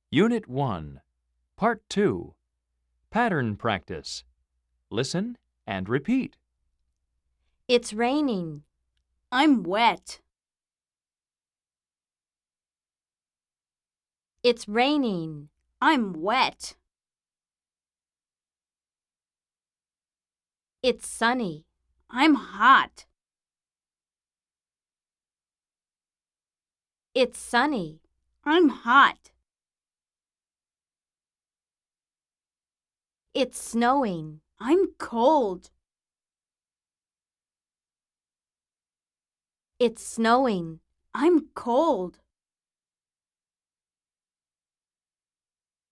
Unit 1, Part 2, Pattern Practice. Listen and repeat. It's raining. I'm wet. It's raining. I'm wet. It's sunny. I'm hot. It's sunny. I'm hot. It's snowing. I'm cold. It's snowing. I'm cold.